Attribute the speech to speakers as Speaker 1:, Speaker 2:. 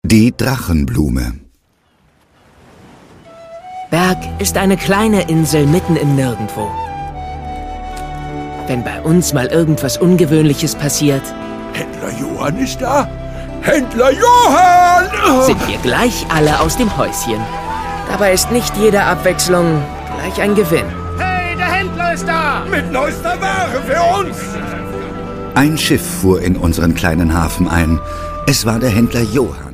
Speaker 1: Die Drachenblume.
Speaker 2: Berg ist eine kleine Insel mitten im Nirgendwo. Wenn bei uns mal irgendwas Ungewöhnliches passiert,
Speaker 3: Händler Johann ist da? Händler Johann!
Speaker 2: sind wir gleich alle aus dem Häuschen. Dabei ist nicht jede Abwechslung gleich ein Gewinn.
Speaker 4: Hey, der Händler ist da!
Speaker 3: Mit neuester Ware für uns!
Speaker 1: Ein Schiff fuhr in unseren kleinen Hafen ein. Es war der Händler Johann.